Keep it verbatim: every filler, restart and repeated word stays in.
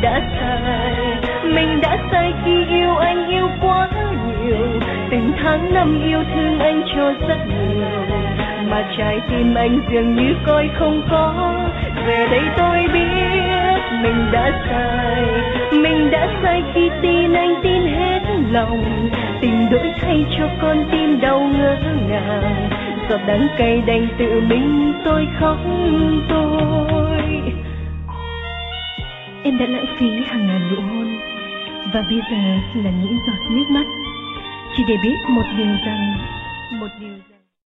đã sai, mình đã sai khi yêu anh yêu quá nhiều. Từng tháng năm yêu thương anh cho rất nhiều, mà trái tim anh dường như coi không có. Về đây tôi biết mình đã sai, mình đã sai khi tin anh tin hết lòng. Tình đổi thay cho con tim đau ngỡ ngàng, giọt đắng cay đành tự mình tôi khóc tôi. Em đã lãng phí hàng ngàn nụ hôn, và bây giờ là những giọt nước mắt, chỉ để biết một điều rằng, một điều rằng